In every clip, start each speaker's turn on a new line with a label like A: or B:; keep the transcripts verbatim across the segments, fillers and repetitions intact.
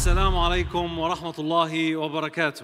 A: السلام عليكم ورحمة الله وبركاته.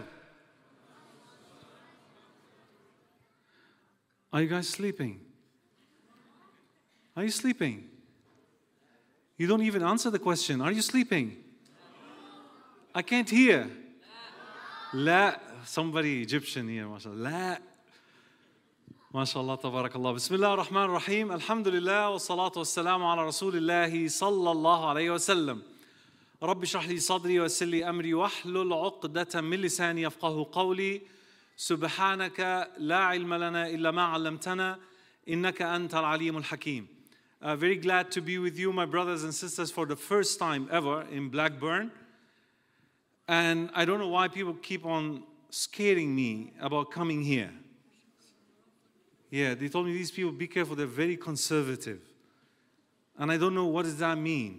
A: Are you guys sleeping? Are you sleeping? You don't even answer the question. Are you sleeping? I can't hear. لا. Somebody Egyptian here, mashallah. لا. MashaAllah, tabarakallah. Bismillah ar-Rahman ar-Rahim. Alhamdulillah wa salatu wa salamu ala Rasulillahi sallallahu alayhi wa sallam. رب اشرح لي صدري ويسر لي أمري واحلل عقدة من لساني يفقهوا قولي سبحانك لا علم لنا إلا ما علمتنا إنك أنت العليم الحكيم. Uh, very glad to be with you, my brothers and sisters, for the first time ever in Blackburn. And I don't know why people keep on scaring me about coming here. Yeah, they told me these people, be careful, they're very conservative. And I don't know what does that mean.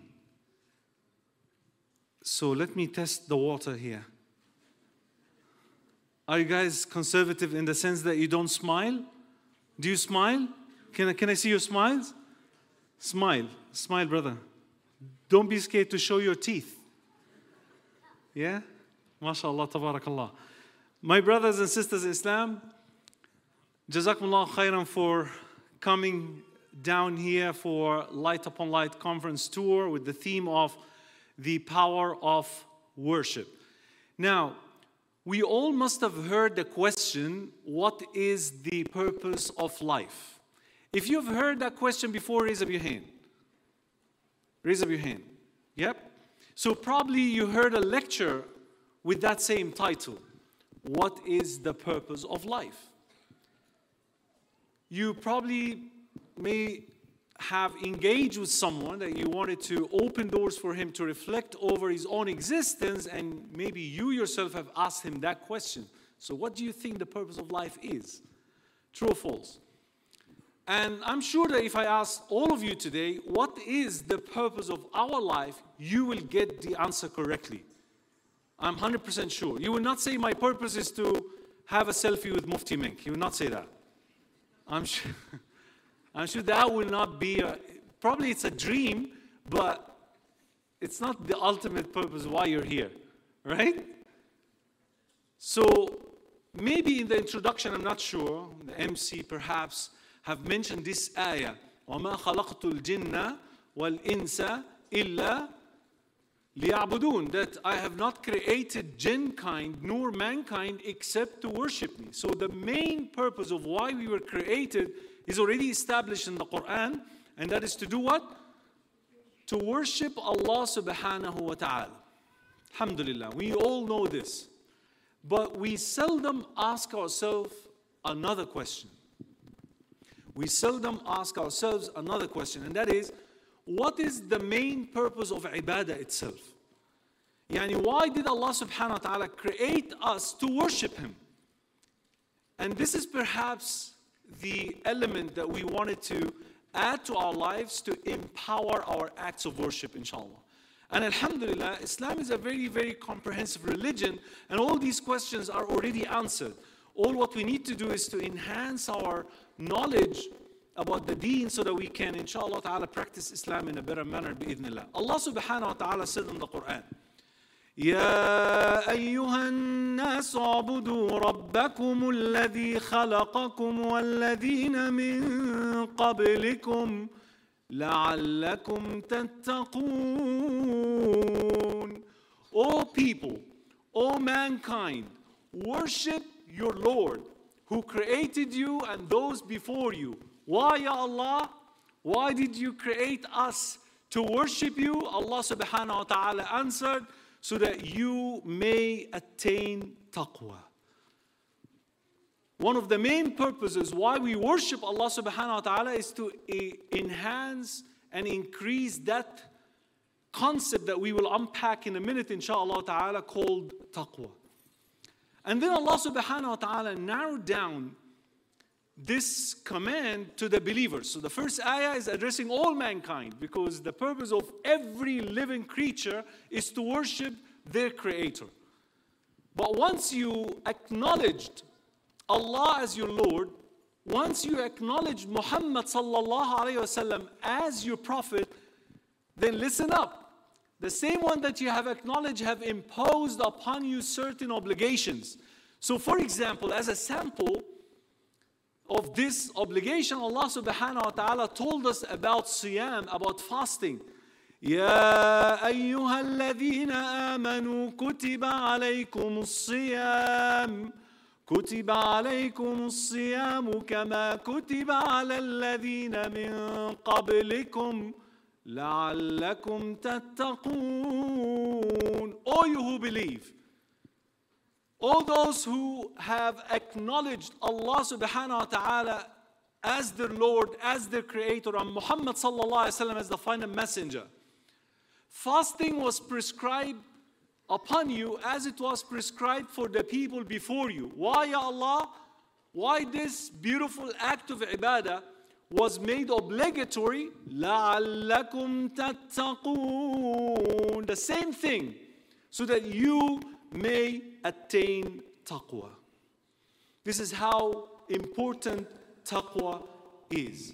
A: So let me test the water here. Are you guys conservative in the sense that you don't smile? Do you smile? Can I, can I see your smiles? Smile. Smile, brother. Don't be scared to show your teeth. Yeah? MashaAllah, tabarakallah. My brothers and sisters in Islam, Jazakumullah khairan for coming down here for Light Upon Light conference tour with the theme of the power of worship. Now, we all must have heard the question, what is the purpose of life? If you've heard that question before, raise up your hand. Raise up your hand. Yep. So probably you heard a lecture with that same title. What is the purpose of life? You probably may have engaged with someone that you wanted to open doors for him to reflect over his own existence, and maybe you yourself have asked him that question. So what do you think the purpose of life is? True or false? And I'm sure that if I ask all of you today, what is the purpose of our life, you will get the answer correctly. I'm one hundred percent sure. You will not say, my purpose is to have a selfie with Mufti Menk. You will not say that. I'm sure. I'm sure that will not be, a, probably it's a dream, but it's not the ultimate purpose why you're here, right? So maybe in the introduction, I'm not sure, the M C perhaps have mentioned this ayah, وَمَا خَلَقْتُ الْجِنَّ وَالْإِنسَ إِلَّا لِيَعْبُدُونَ, that I have not created jinn kind nor mankind except to worship me. So the main purpose of why we were created is already established in the Quran, and that is to do what? To worship Allah subhanahu wa ta'ala. Alhamdulillah, we all know this. But we seldom ask ourselves another question. We seldom ask ourselves another question, and that is, what is the main purpose of ibadah itself? Yani, why did Allah subhanahu wa ta'ala create us to worship Him? And this is perhaps the element that we wanted to add to our lives to empower our acts of worship, inshallah. And alhamdulillah, Islam is a very, very comprehensive religion, and all these questions are already answered. All what we need to do is to enhance our knowledge about the deen so that we can, inshallah ta'ala, practice Islam in a better manner, bi'idhnillah. Allah subhanahu wa ta'ala said in the Quran, يا أيها الناس اعبدوا ربكم الذي خلقكم والذين من قبلكم لعلكم تتقون. O people, O mankind, worship your Lord who created you and those before you. Why, Ya Allah? Why did you create us to worship you? Allah subhanahu wa ta'ala answered, so that you may attain taqwa. One of the main purposes why we worship Allah subhanahu wa ta'ala is to enhance and increase that concept that we will unpack in a minute, inshallah ta'ala, called taqwa. And then Allah subhanahu wa ta'ala narrowed down this command to the believers. So the first ayah is addressing all mankind, because the purpose of every living creature is to worship their creator. But once you acknowledged Allah as your Lord, once you acknowledge Muhammad sallallahu alayhi wa sallam as your prophet, then listen up. The same one that you have acknowledged have imposed upon you certain obligations. So for example, as a sample of this obligation, Allah subhanahu wa ta'ala told us about siyam, about fasting. يا أيها الذين آمنوا كتب عليكم الصيام كتب عليكم الصيام كما كتب على الذين من قبلكم لعلكم تتقون. All you who believe, all those who have acknowledged Allah subhanahu wa ta'ala as their Lord, as their Creator, and Muhammad sallallahu alayhi wa sallam as the final messenger. Fasting was prescribed upon you as it was prescribed for the people before you. Why, Ya Allah? Why this beautiful act of ibadah was made obligatory? لَعَلَّكُمْ تَتَّقُونَ. The same thing, so that you may attain taqwa. This is how important taqwa is.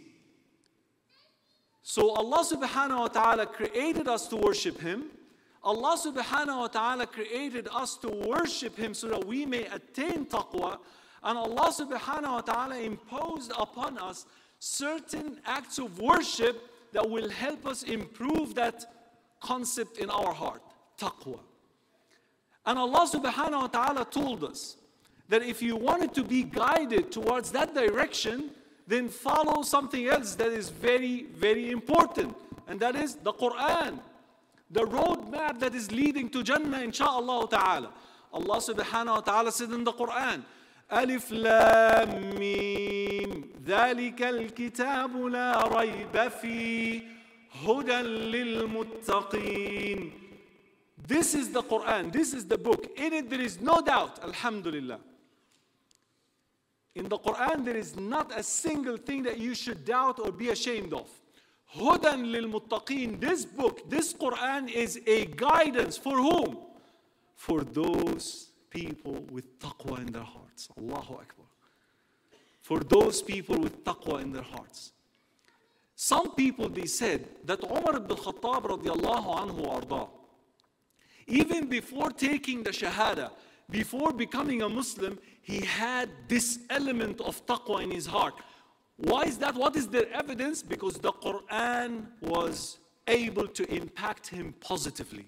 A: So Allah subhanahu wa ta'ala created us to worship Him. Allah subhanahu wa ta'ala created us to worship Him so that we may attain taqwa. And Allah subhanahu wa ta'ala imposed upon us certain acts of worship that will help us improve that concept in our heart, taqwa. And Allah subhanahu wa ta'ala told us that if you wanted to be guided towards that direction, then follow something else that is very, very important. And that is the Quran. The roadmap that is leading to Jannah, insha'Allah ta'ala. Allah subhanahu wa ta'ala said in the Quran, Alif Lam Mim, ذَلِكَ الْكِتَابُ لَا رَيْبَ فِيهِ هُدًى لِلْمُتَّقِينَ. This is the Quran, this is the book. In it there is no doubt, alhamdulillah. In the Quran there is not a single thing that you should doubt or be ashamed of. هُدًى لِلْمُتَّقِينَ. This book, this Quran is a guidance for whom? For those people with taqwa in their hearts. Allahu Akbar. For those people with taqwa in their hearts. Some people, they said that Umar ibn Khattab radiallahu anhu arda, even before taking the shahada, before becoming a Muslim, he had this element of taqwa in his heart. Why is that? What is their evidence? Because the Quran was able to impact him positively.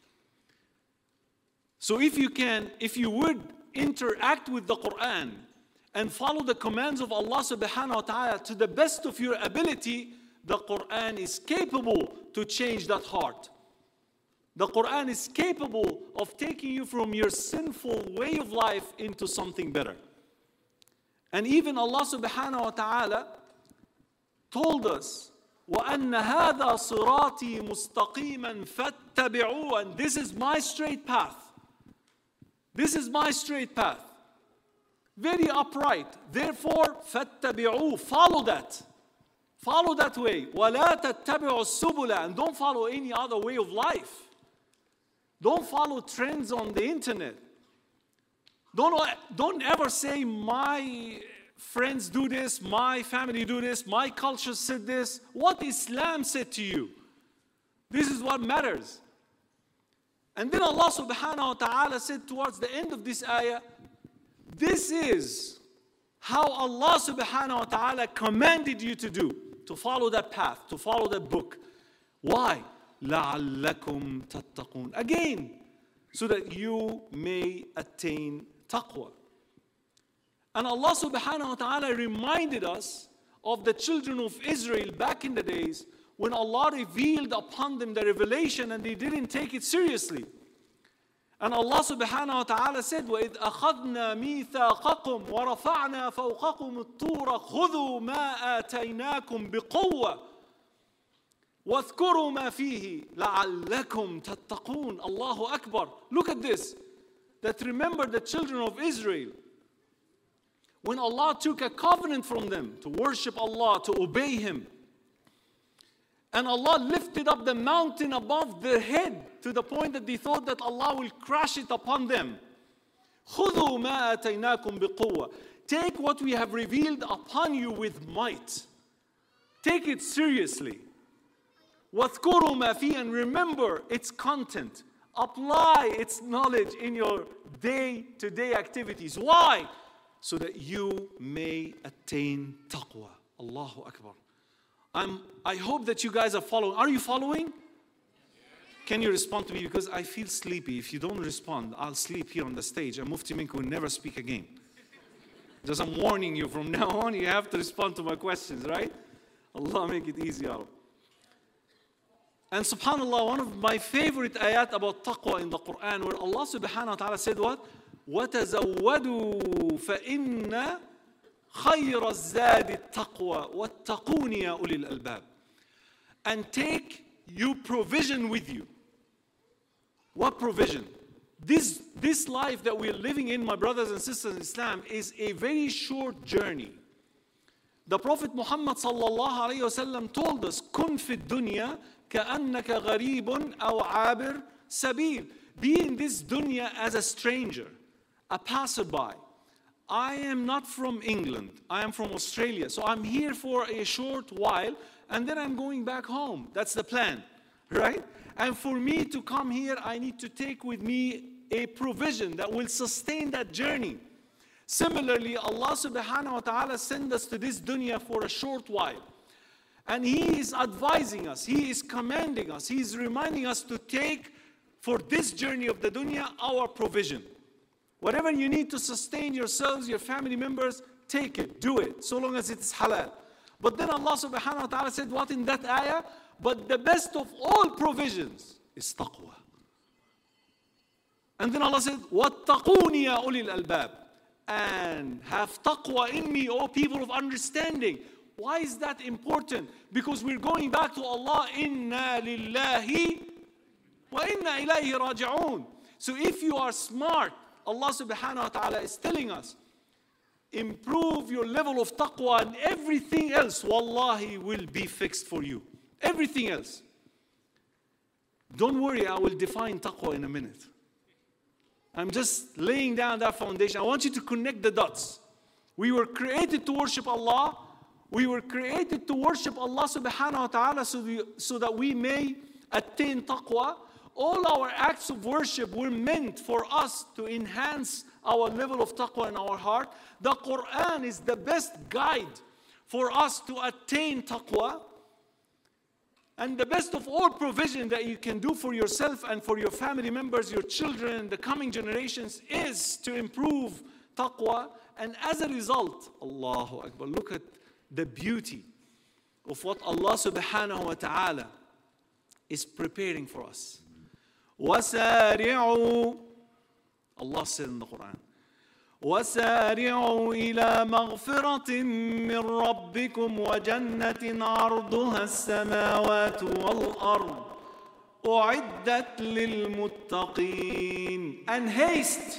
A: So if you can, if you would interact with the Quran and follow the commands of Allah subhanahu wa ta'ala to the best of your ability, the Quran is capable to change that heart. The Quran is capable of taking you from your sinful way of life into something better. And even Allah subhanahu wa ta'ala told us, وَأَنَّ هَذَا صِرَاطِي مُسْتَقِيمًا فَاتَّبِعُوهُ. And this is my straight path. This is my straight path. Very upright. Therefore, فَاتَّبِعُوهُ. Follow that. Follow that way. وَلَا تَتَّبِعُوا السُّبُلَ. And don't follow any other way of life. Don't follow trends on the internet. Don't, don't ever say, my friends do this, my family do this, my culture said this. What Islam said to you. This is what matters. And then Allah subhanahu wa ta'ala said towards the end of this ayah, this is how Allah subhanahu wa ta'ala commanded you to do, to follow that path, to follow that book. Why? لَعَلَّكُمْ تَتَّقُونَ. Again, so that you may attain taqwa. And Allah subhanahu wa ta'ala reminded us of the children of Israel back in the days when Allah revealed upon them the revelation and they didn't take it seriously. And Allah subhanahu wa ta'ala said, وَإِذْ أَخَذْنَا مِيثَاقَكُمْ وَرَفَعْنَا فَوْقَكُمُ الطُّورَ خُذُوا مَا آتَيْنَاكُمْ بِقُوَّةٍ وَاذْكُرُوا مَا فِيهِ لَعَلَّكُمْ تَتَّقُونَ. Allahu Akbar. Look at this. That remember the children of Israel. When Allah took a covenant from them to worship Allah, to obey Him. And Allah lifted up the mountain above their head to the point that they thought that Allah will crash it upon them. خُذُوا مَا آتَيْنَاكُمْ بِقُوَّةٍ. Take what we have revealed upon you with might. Take it seriously. وَاذْكُرُوا مَا فِيهِ, and remember its content. Apply its knowledge in your day-to-day activities. Why? So that you may attain taqwa. Allahu Akbar. I'm, I hope that you guys are following. Are you following? Can you respond to me? Because I feel sleepy. If you don't respond, I'll sleep here on the stage and Mufti Mink will never speak again. Just I'm warning you, from now on you have to respond to my questions, right? Allah make it easy. And subhanAllah, one of my favorite ayat about taqwa in the Quran, where Allah subhanahu wa ta'ala said what? وَتَزَوَّدُوا فَإِنَّ خَيْرَ الزَّادِ التَّقْوَى وَاتَّقُونِ يَا أُولِي الْأَلْبَابِ. And take you provision with you. What provision? This, this life that we're living in, my brothers and sisters in Islam, is a very short journey. The Prophet Muhammad sallallahu alayhi wa sallam told us, كُن فِي الدُّنْيَا كَأَنَّكَ غَرِيبٌ أَوْ عَابِرٌ سَبِيلٌ. Be in this dunya as a stranger, a passerby. I am not from England. I am from Australia. So I'm here for a short while, and then I'm going back home. That's the plan, right? And for me to come here, I need to take with me a provision that will sustain that journey. Similarly, Allah subhanahu wa ta'ala sent us to this dunya for a short while. And He is advising us, He is commanding us, He is reminding us to take for this journey of the dunya our provision. Whatever you need to sustain yourselves, your family members, take it, do it, so long as it is halal. But then Allah subhanahu wa ta'ala said what in that ayah? But the best of all provisions is taqwa. And then Allah said, وَاتَّقُونِ يَا أُولِي الْأَلْبَابِ. And have taqwa in me, O people of understanding. Why is that important? Because we're going back to Allah. Inna lillahi wa inna ilayhi raji'un. So if you are smart, Allah subhanahu wa ta'ala is telling us, improve your level of taqwa and everything else, wallahi, will be fixed for you. Everything else. Don't worry, I will define taqwa in a minute. I'm just laying down that foundation. I want you to connect the dots. We were created to worship Allah. We were created to worship Allah subhanahu wa ta'ala so, we, so that we may attain taqwa. All our acts of worship were meant for us to enhance our level of taqwa in our heart. The Quran is the best guide for us to attain taqwa. And the best of all provision that you can do for yourself and for your family members, your children, the coming generations, is to improve taqwa. And as a result, Allahu Akbar, look at the beauty of what Allah subhanahu wa ta'ala is preparing for us. وَسَارِعُوا, Allah said in the Quran, وَسَارِعُوا إِلَى مَغْفِرَةٍ مِّن رَبِّكُمْ وَجَنَّةٍ عَرْضُهَا السَّمَاوَاتُ وَالْأَرْضُ أُعِدَّتْ لِلْمُتَّقِينَ. And haste,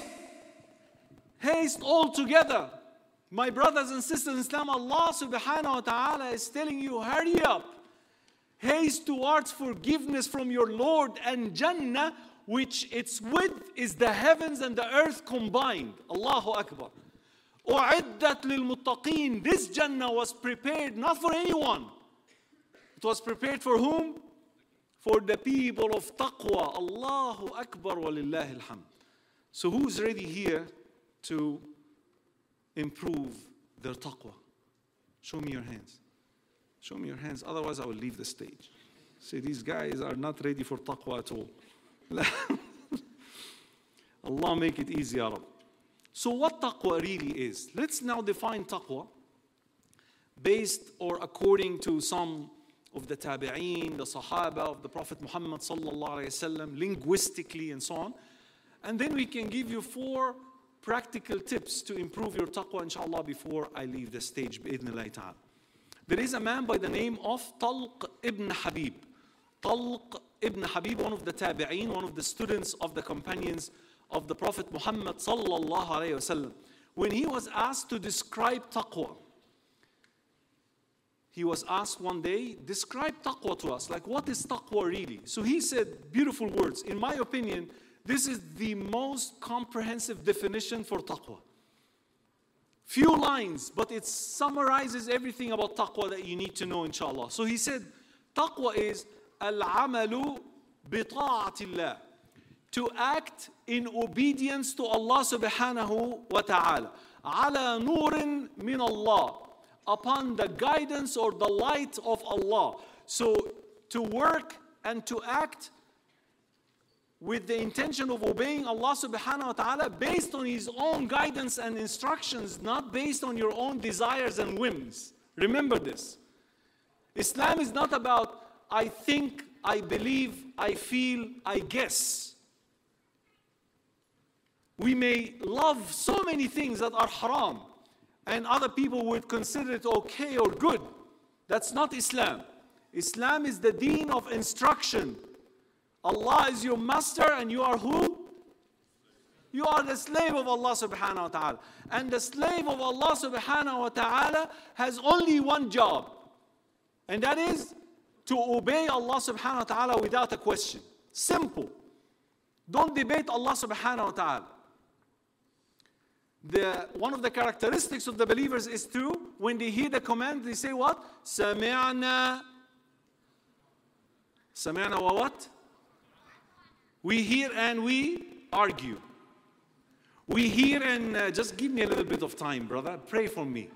A: haste all together. My brothers and sisters in Islam, Allah subhanahu wa ta'ala is telling you, hurry up. Haste towards forgiveness from your Lord and Jannah, which its width is the heavens and the earth combined. Allahu Akbar. أُعِدَّتْ لِلْمُتَّقِينَ. This Jannah was prepared not for anyone. It was prepared for whom? For the people of taqwa. Allahu Akbar wa lillahi alhamd. So who's ready here to improve their taqwa? Show me your hands. Show me your hands, otherwise I will leave the stage. Say, these guys are not ready for taqwa at all. Allah make it easy, Ya Rab. So what taqwa really is? Let's now define taqwa based or according to some of the tabi'een, the sahaba of the Prophet Muhammad sallallahu alayhi wasallam, linguistically and so on. And then we can give you four practical tips to improve your taqwa, inshallah, before I leave the stage, bi'idhnillahi ta'ala. There is a man by the name of Talq ibn Habib. Talq ibn Habib, one of the tabi'een, one of the students of the companions of the Prophet Muhammad sallallahu alayhi wasallam. When he was asked to describe taqwa, he was asked one day, describe taqwa to us. Like, what is taqwa really? So he said beautiful words. In my opinion, this is the most comprehensive definition for taqwa. Few lines, but it summarizes everything about taqwa that you need to know, inshallah. So he said, taqwa is العمل بطاعة الله. To act in obedience to Allah subhanahu wa ta'ala. على نور من الله. Upon the guidance or the light of Allah. So to work and to act with the intention of obeying Allah subhanahu wa ta'ala based on His own guidance and instructions, not based on your own desires and whims. Remember this. Islam is not about I think, I believe, I feel, I guess. We may love so many things that are haram, and other people would consider it okay or good. That's not Islam. Islam is the deen of instruction. Allah is your master and you are who? You are the slave of Allah subhanahu wa ta'ala. And the slave of Allah subhanahu wa ta'ala has only one job. And that is to obey Allah subhanahu wa ta'ala without a question. Simple. Don't debate Allah subhanahu wa ta'ala. The, one of the characteristics of the believers is to, when they hear the command, they say what? Sami'na. Sami'na wa what? We hear and we argue. We hear and uh, just give me a little bit of time, brother. Pray for me.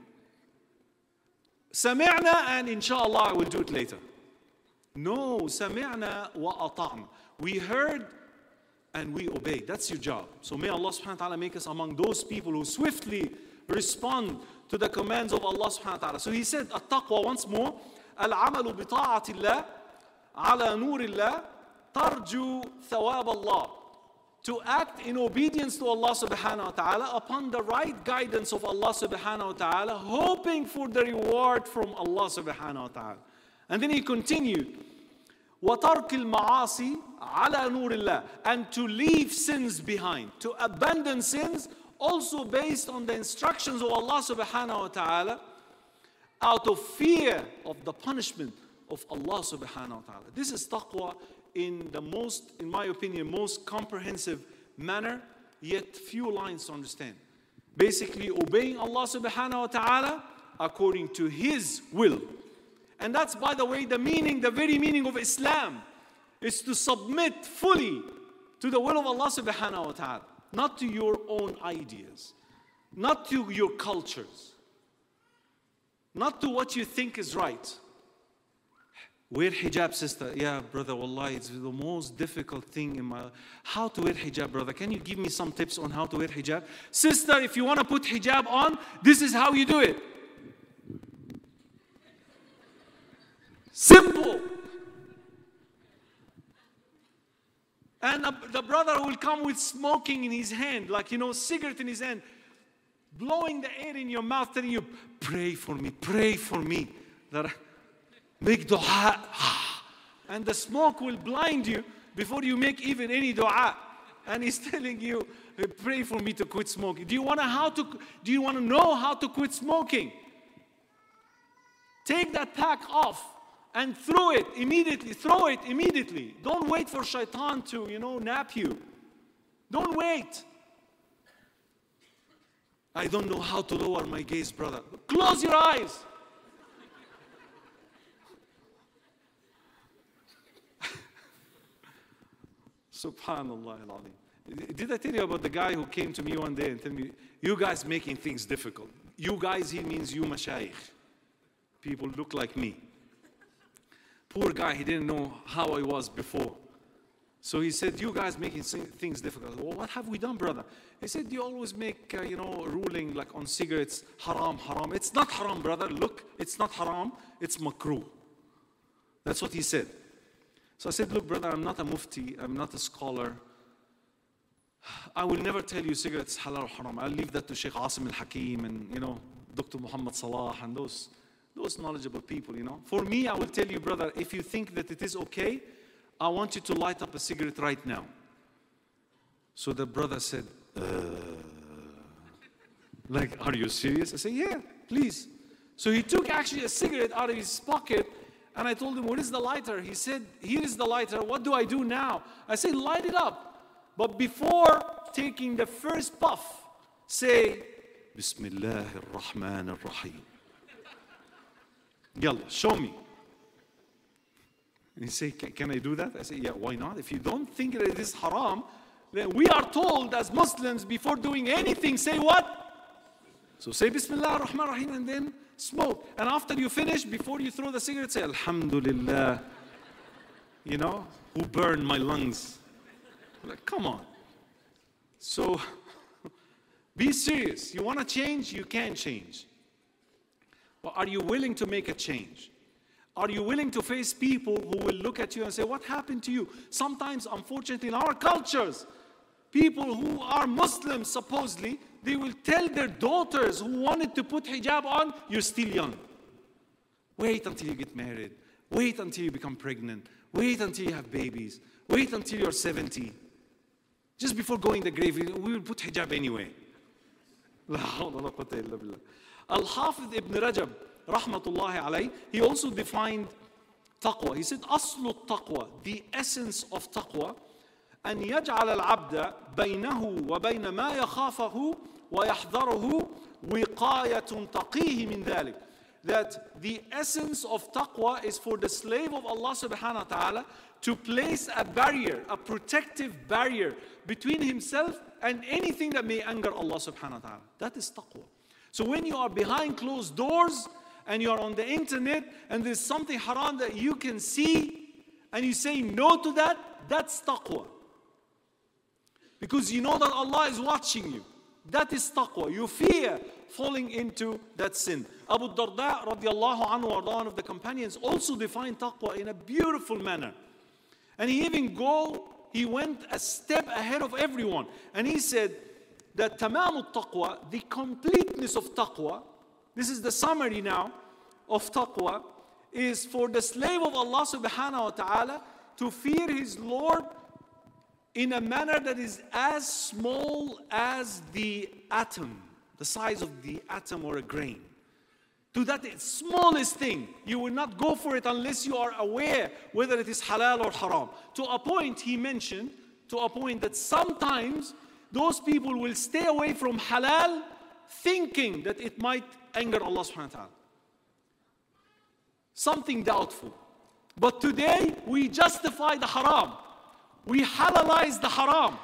A: Sami'na and inshallah I will do it later. No, sami'na wa ata'na. We heard and we obey. That's your job. So may Allah subhanahu wa ta'ala make us among those people who swiftly respond to the commands of Allah subhanahu wa ta'ala. So he said, at-taqwa once more, al-amalu bi ta'atillah ala nurillah tarju thawab Allah. To act in obedience to Allah subhanahu wa ta'ala upon the right guidance of Allah subhanahu wa ta'ala, hoping for the reward from Allah subhanahu wa ta'ala. And then he continued, وَتَرْكِ الْمَعَاصِي عَلَى نُورِ اللَّهِ, and to leave sins behind, to abandon sins, also based on the instructions of Allah subhanahu wa ta'ala, out of fear of the punishment of Allah subhanahu wa ta'ala. This is taqwa in the most, in my opinion, most comprehensive manner, yet few lines to understand. Basically, obeying Allah subhanahu wa ta'ala according to His will. And that's, by the way, the meaning, the very meaning of Islam is to submit fully to the will of Allah subhanahu wa ta'ala, not to your own ideas, not to your cultures, not to what you think is right. Wear hijab, sister. Yeah, brother, wallahi, it's the most difficult thing in my life. How to wear hijab, brother? Can you give me some tips on how to wear hijab? Sister, if you want to put hijab on, this is how you do it. Simple. And the brother will come with smoking in his hand, like, you know, cigarette in his hand, blowing the air in your mouth, telling you, pray for me, pray for me. That make dua. And the smoke will blind you before you make even any dua. And he's telling you, pray for me to quit smoking. Do you want to how to do you want to know how to quit smoking? Take that pack off and throw it immediately. Throw it immediately. Don't wait for shaitan to, you know, nap you. Don't wait. I don't know how to lower my gaze, brother. Close your eyes. Subhanallah al-Azim. Did I tell you about the guy who came to me one day and told me, you guys making things difficult. You guys, he means you mashayikh. People look like me. Poor guy, he didn't know how I was before. So he said, you guys making things difficult. Well, what have we done, brother? He said, you always make, uh, you know, a ruling like on cigarettes, haram, haram. It's not haram, brother. Look, it's not haram. It's makruh. That's what he said. So I said, look, brother, I'm not a mufti. I'm not a scholar. I will never tell you cigarettes halal or haram. I'll leave that to Sheikh Asim al-Hakim and, you know, Doctor Muhammad Salah and those, those knowledgeable people, you know. For me, I will tell you, brother, if you think that it is okay, I want you to light up a cigarette right now. So the brother said, uh, like, are you serious? I said, yeah, please. So he took actually a cigarette out of his pocket, and I told him, what is the lighter? He said, here is the lighter. What do I do now? I said, light it up. But before taking the first puff, say, Bismillah ar-Rahman ar-Rahim. Yalla, show me. And you say, can, can I do that? I say, yeah, why not? If you don't think that it is haram, then we are told as Muslims before doing anything, say what? So say Bismillah ar-Rahman ar-Rahim and then smoke. And after you finish, before you throw the cigarette, say Alhamdulillah. You know, who burned my lungs? Like, come on. So be serious. You want to change? You can change. But are you willing to make a change? Are you willing to face people who will look at you and say, what happened to you? Sometimes, unfortunately, in our cultures, people who are Muslims, supposedly, they will tell their daughters who wanted to put hijab on, you're still young. Wait until you get married. Wait until you become pregnant. Wait until you have babies. Wait until you're seventy. Just before going to the grave, we will put hijab anyway. Al-Hafidh ibn Rajab, rahmatullahi alayh, he also defined taqwa. He said, أصل التقوى, the essence of taqwa, أن يجعل العبد بينه وبين ما يخافه ويحذره وقاية تقيه من ذلك. That the essence of taqwa is for the slave of Allah subhanahu wa ta'ala to place a barrier, a protective barrier between himself and anything that may anger Allah subhanahu wa ta'ala. That is taqwa. So when you are behind closed doors and you are on the internet and there's something haram that you can see and you say no to that, that's taqwa. Because you know that Allah is watching you. That is taqwa. You fear falling into that sin. Abu Darda radiallahu anhu, one of the companions, also defined taqwa in a beautiful manner. And he even go, he went a step ahead of everyone. And he said that tamam al-taqwa, the completeness of taqwa, this is the summary now of taqwa, is for the slave of Allah subhanahu wa ta'ala to fear his Lord in a manner that is as small as the atom, the size of the atom or a grain. To that smallest thing, you will not go for it unless you are aware whether it is halal or haram. To a point, he mentioned, to a point that sometimes those people will stay away from halal thinking that it might anger Allah subhanahu wa ta'ala. Something doubtful. But today, we justify the haram. We halalize the haram.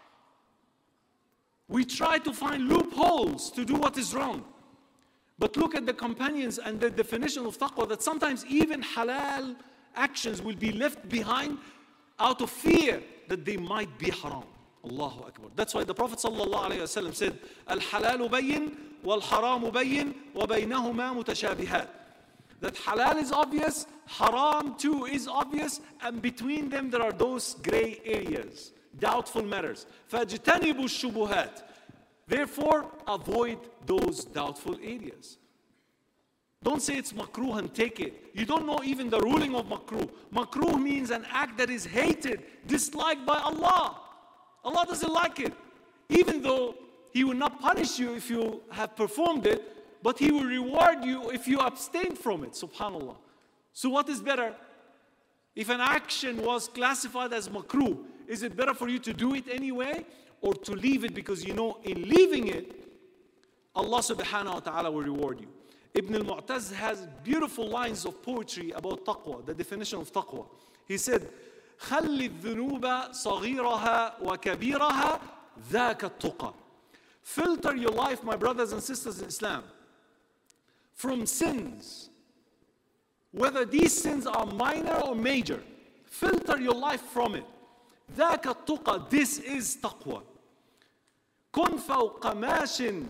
A: We try to find loopholes to do what is wrong. But look at the companions and the definition of taqwa, that sometimes even halal actions will be left behind out of fear that they might be haram. Allahu Akbar. That's why the Prophet sallallahu alayhi wa sallam said, Al-halalu bayyin, wal-haramu bayyin, wa baynahuma mutashabihat. That halal is obvious, haram too is obvious, and between them there are those gray areas, doubtful matters. فَاجْتَنِبُوا الشُّبُهَاتِ. Therefore, avoid those doubtful areas. Don't say it's makruh and take it. You don't know even the ruling of makruh. Makruh means an act that is hated, disliked by Allah. Allah doesn't like it. Even though He will not punish you if you have performed it, but He will reward you if you abstain from it, subhanAllah. So what is better? If an action was classified as makruh, is it better for you to do it anyway or to leave it because you know in leaving it, Allah subhanahu wa ta'ala will reward you? Ibn al-Mu'taz has beautiful lines of poetry about taqwa, the definition of taqwa. He said, خَلِّ الذُّنُوبَ صَغِيرَهَا وَكَبِيرَهَا ذَاكَ التُّقَى. Filter your life, my brothers and sisters in Islam, from sins, whether these sins are minor or major. Filter your life from it. ذَاكَ التُّقَى. This is taqwa. كُنْ فَوْقَ مَاشٍ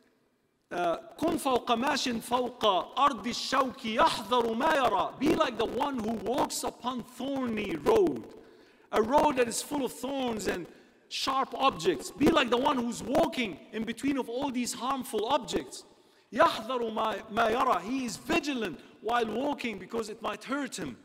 A: كُنْ فَوْقَ مَاشٍ فَوْقَ أَرْضِ الشَّوْكِ يَحْذَرُ مَا يَرَى. Be like the one who walks upon thorny road. A road that is full of thorns and sharp objects. Be like the one who's walking in between of all these harmful objects. يَحْذَرُ مَا يَرَى. He is vigilant while walking because it might hurt him.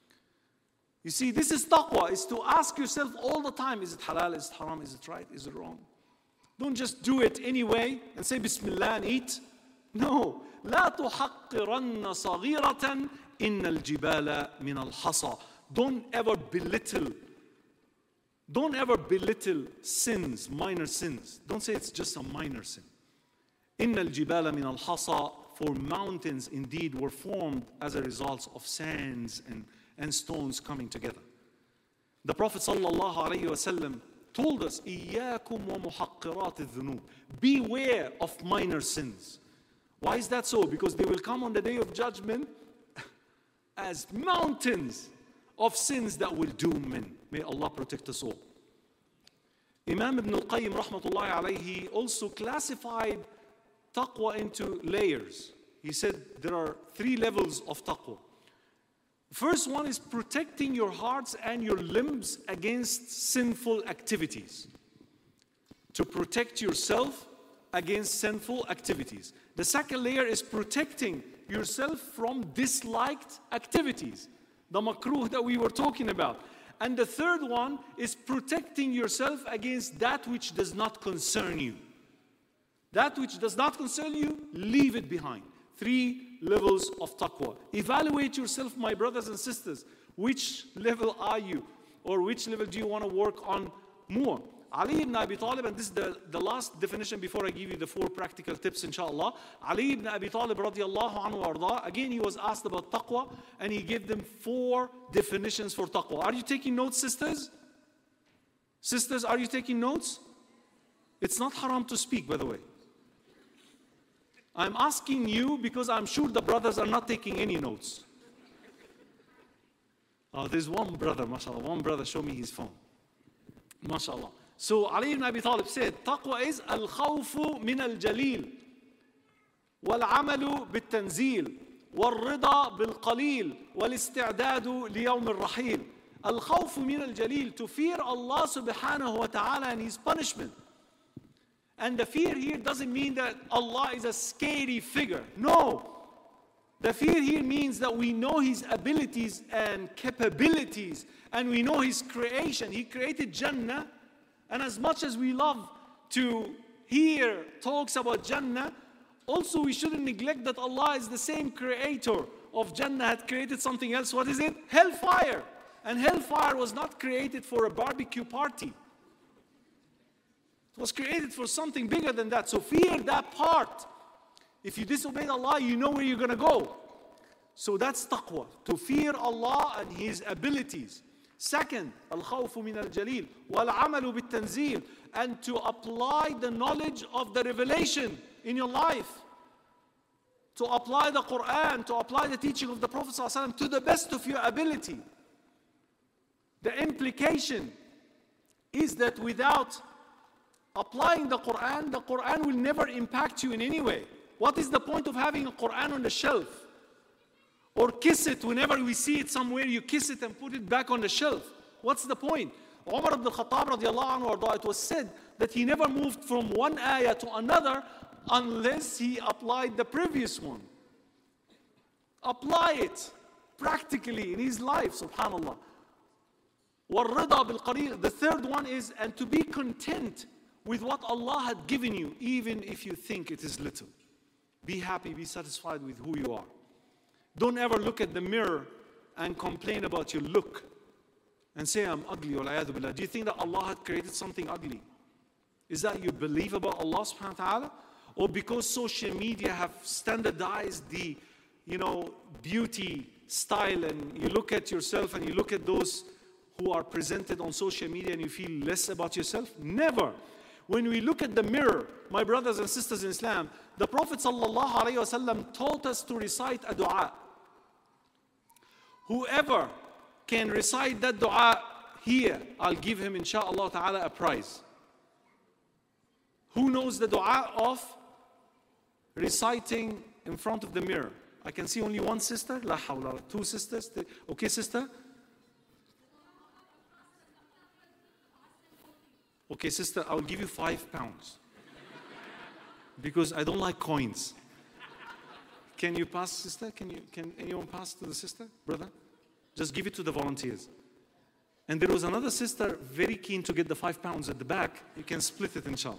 A: You see, this is taqwa, is to ask yourself all the time, is it halal, is it haram, is it right, is it wrong? Don't just do it anyway and say Bismillah and eat. No. لا تحقرن صغيرة إن الجبال من الحصى. Don't ever belittle. Don't ever belittle sins, minor sins. Don't say it's just a minor sin. إن الجبال من الحصى. For mountains indeed were formed as a result of sands and, and stones coming together. The Prophet sallallahu alaihi wasallam told us, إِيَّاكُمْ وَمُحَقِّرَاتِ الذُّنُوبِ. Beware of minor sins. Why is that so? Because they will come on the day of judgment as mountains of sins that will doom men. May Allah protect us all. Imam Ibn al-Qayyim rahmatullahi alayhi also classified taqwa into layers. He said there are three levels of taqwa. First one is protecting your hearts and your limbs against sinful activities. To protect yourself against sinful activities. The second layer is protecting yourself from disliked activities. The makruh that we were talking about. And the third one is protecting yourself against that which does not concern you. That which does not concern you, leave it behind. Three levels of taqwa. Evaluate yourself, my brothers and sisters. Which level are you? Or which level do you want to work on more? Ali ibn Abi Talib, and this is the, the last definition before I give you the four practical tips, inshallah. Ali ibn Abi Talib radiallahu anhu arda, again he was asked about taqwa, and he gave them four definitions for taqwa. Are you taking notes, sisters? Sisters, are you taking notes? It's not haram to speak, by the way. I'm asking you because I'm sure the brothers are not taking any notes. Oh, there's one brother, mashallah, one brother, show me his phone. MashaAllah. So Ali ibn Abi Talib said, taqwa is al-khawfu min al-jalil, wal-amalu bil-tanzil, wal-rida bil-qalil, wal-isti'dadu liyawm al-rahil. Al-khawfu min al-jalil, to fear Allah subhanahu wa ta'ala and His punishment. And the fear here doesn't mean that Allah is a scary figure. No. The fear here means that we know His abilities and capabilities, and we know His creation. He created Jannah, and as much as we love to hear talks about Jannah, also we shouldn't neglect that Allah is the same creator of Jannah, had created something else. What is it? Hellfire. And hellfire was not created for a barbecue party. It was created for something bigger than that. So fear that part. If you disobey Allah, you know where you're going to go. So that's taqwa, to fear Allah and His abilities. Second, al-khawfu min al-jalil, wal-amalu bit-tanzil, and to apply the knowledge of the revelation in your life. To apply the Quran, to apply the teaching of the Prophet ﷺ to the best of your ability. The implication is that without applying the Quran, the Quran will never impact you in any way. What is the point of having a Quran on the shelf? Or kiss it whenever we see it somewhere, you kiss it and put it back on the shelf. What's the point? Umar ibn al-Khattab radiallahu anhu, it was said that he never moved from one ayah to another unless he applied the previous one. Apply it practically in his life, subhanallah. وَالرِّضَى بِالْقَلِيلِ. The third one is, and to be content with what Allah had given you, even if you think it is little. Be happy, be satisfied with who you are. Don't ever look at the mirror and complain about your look and say, I'm ugly, walayadu billah. Do you think that Allah had created something ugly? Is that you believe about Allah subhanahu wa ta'ala? Or because social media have standardized the, you know, beauty style, and you look at yourself and you look at those who are presented on social media and you feel less about yourself? Never. When we look at the mirror, my brothers and sisters in Islam, the Prophet sallallahu alaihi wasallam taught us to recite a dua. Whoever can recite that dua here, I'll give him inshallah ta'ala a prize. Who knows the dua of reciting in front of the mirror? I can see only one sister. La hawla. Two sisters. Okay, sister? Okay, sister, I will give you five pounds. Because I don't like coins. Can you pass, sister? Can you? Can anyone pass to the sister, brother? Just give it to the volunteers. And there was another sister very keen to get the five pounds at the back. You can split it, inshallah.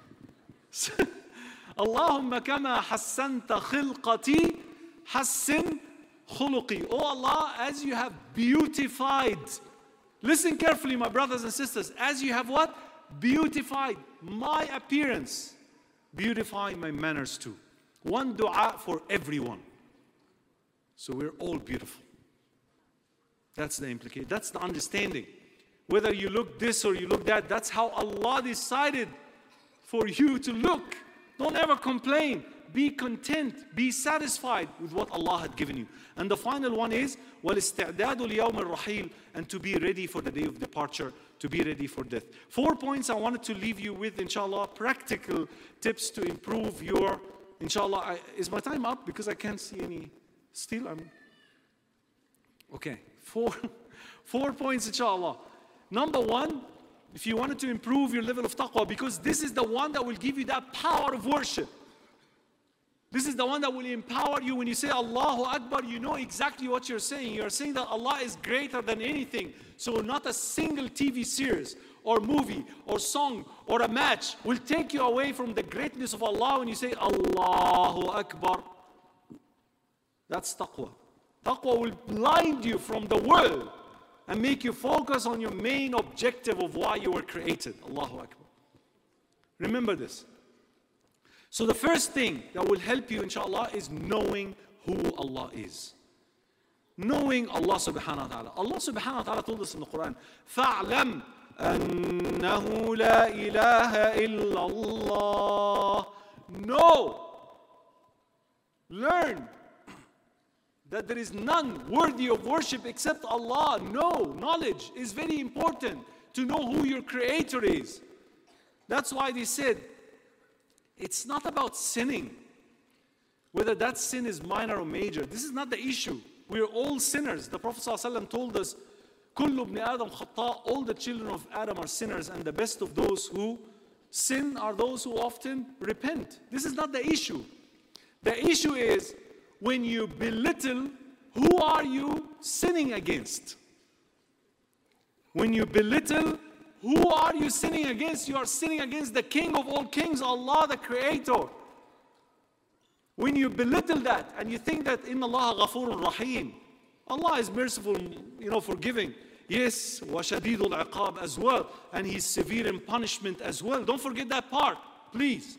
A: Allahumma kama hassanta khilqati hassin khuluqi. Oh Allah, as you have beautified. Listen carefully, my brothers and sisters. As you have what? Beautified my appearance. Beautify my manners too. One dua for everyone. So we're all beautiful. That's the implication. That's the understanding. Whether you look this or you look that, that's how Allah decided for you to look. Don't ever complain. Be content. Be satisfied with what Allah had given you. And the final one is وَالْإِسْتِعْدَادُ لِيَوْمِ الرَّحِيلِ, and to be ready for the day of departure, to be ready for death. Four points I wanted to leave you with, inshallah, practical tips to improve your, inshallah. I, is my time up? Because I can't see any. Still, I'm. Okay. Four, four points, inshallah. Number one, if you wanted to improve your level of taqwa, because this is the one that will give you that power of worship. This is the one that will empower you. When you say Allahu Akbar, you know exactly what you're saying. You're saying that Allah is greater than anything. So not a single T V series or movie or song or a match will take you away from the greatness of Allah when you say Allahu Akbar. That's taqwa. Taqwa will blind you from the world and make you focus on your main objective of why you were created. Allahu Akbar. Remember this. So the first thing that will help you, inshallah, is knowing who Allah is. Knowing Allah subhanahu wa ta'ala. Allah subhanahu wa ta'ala told us in the Quran, فَاعْلَمْ أَنَّهُ لَا إِلَهَ إِلَّا اللَّهِ. Know, learn that there is none worthy of worship except Allah. Know, knowledge is very important to know who your Creator is. That's why they said, it's not about sinning, whether that sin is minor or major. This is not the issue. We are all sinners. The Prophet ﷺ told us, كُلُّ ابْنِ آدَمْ خَطَّاء. All the children of Adam are sinners, and the best of those who sin are those who often repent. This is not the issue. The issue is when you belittle, who are you sinning against? When you belittle, who are you sinning against? You are sinning against the King of all kings, Allah, the Creator. When you belittle that and you think that Inna Allah Ghafurun Rahim, Allah is merciful, you know, forgiving. Yes, وَشَدِيدُ الْعِقَابِ as well. And He's severe in punishment as well. Don't forget that part, please.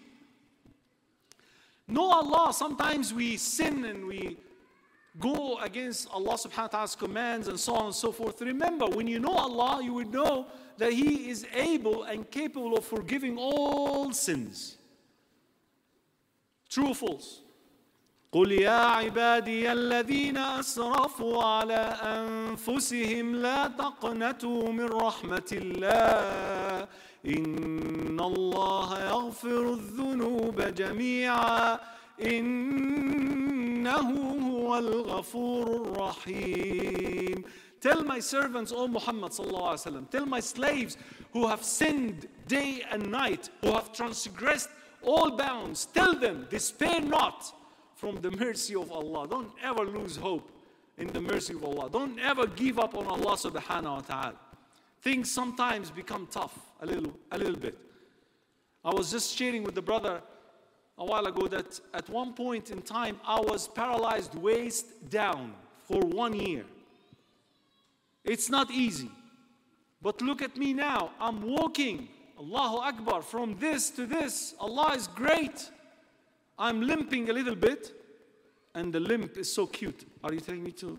A: Know Allah. Sometimes we sin and we go against Allah subhanahu wa ta'ala's commands and so on and so forth. Remember, when you know Allah, you would know that He is able and capable of forgiving all sins. True or false? قُلْ يَا عِبَادِيَ الَّذِينَ أَسْرَفُوا عَلَىٰ أَنفُسِهِمْ لَا تَقْنَطُوا مِنْ رَحْمَةِ اللَّهِ إِنَّ اللَّهَ يَغْفِرُ الذُّنُوبَ جَمِيعًا إِنَّهُ هُوَ الْغَفُورُ الرَّحِيمُ. Tell my servants, O Muhammad sallallahu alaihi wasallam, tell my slaves who have sinned day and night, who have transgressed all bounds, tell them, despair not from the mercy of Allah. Don't ever lose hope in the mercy of Allah. Don't ever give up on Allah subhanahu wa ta'ala. Things sometimes become tough, a little, a little bit. I was just sharing with the brother a while ago that at one point in time, I was paralyzed waist down for one year. It's not easy. But look at me now. I'm walking, Allahu Akbar, from this to this. Allah is great. I'm limping a little bit, and the limp is so cute. Are you telling me to?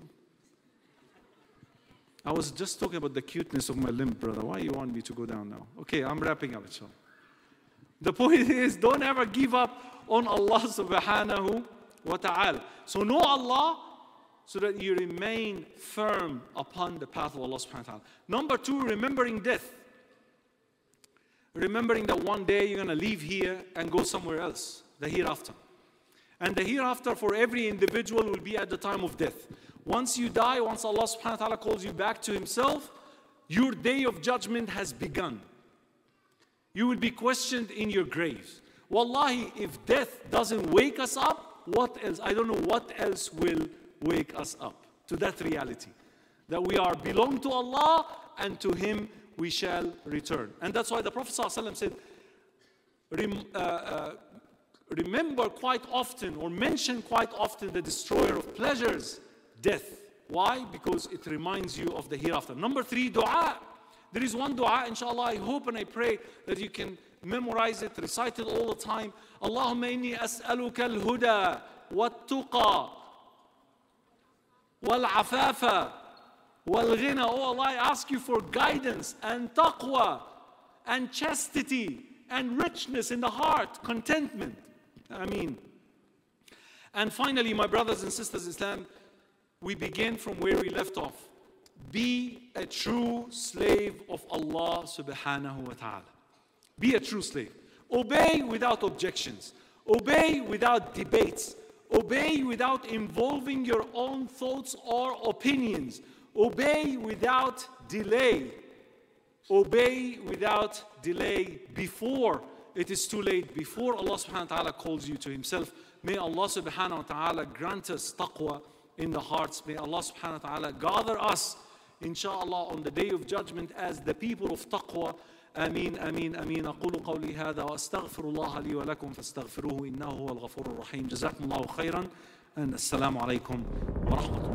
A: I was just talking about the cuteness of my limp, brother. Why you want me to go down now? Okay, I'm wrapping up, inshallah. The point is, don't ever give up on Allah subhanahu wa ta'ala. So know Allah so that you remain firm upon the path of Allah subhanahu wa ta'ala. Number two, remembering death. Remembering that one day you're going to leave here and go somewhere else, the hereafter. And the hereafter for every individual will be at the time of death. Once you die, once Allah subhanahu wa ta'ala calls you back to Himself, your day of judgment has begun. You will be questioned in your graves. Wallahi, if death doesn't wake us up, what else? I don't know what else will wake us up to that reality. That we are belong to Allah and to Him we shall return. And that's why the Prophet ﷺ said, Rem, uh, uh, remember quite often or mention quite often the destroyer of pleasures, death. Why? Because it reminds you of the hereafter. Number three, dua. There is one dua, inshallah, I hope and I pray that you can memorize it, recite it all the time. Allahumma inni as'aluka al-huda wa-tuqa wal-afafa wal-ghina. Oh Allah, I ask you for guidance and taqwa and chastity and richness in the heart, contentment. Ameen. And finally, my brothers and sisters in Islam, we begin from where we left off. Be a true slave of Allah subhanahu wa ta'ala. Be a true slave. Obey without objections. Obey without debates. Obey without involving your own thoughts or opinions. Obey without delay. Obey without delay before it is too late, before Allah subhanahu wa ta'ala calls you to Himself. May Allah subhanahu wa ta'ala grant us taqwa in the hearts. May Allah subhanahu wa ta'ala gather us, inshallah, on the day of judgment as the people of taqwa. آمين آمين آمين. أقول قولي هذا وأستغفر الله لي ولكم فاستغفروه إنه هو الغفور الرحيم. جزاكم الله خيرا. السلام عليكم ورحمة الله.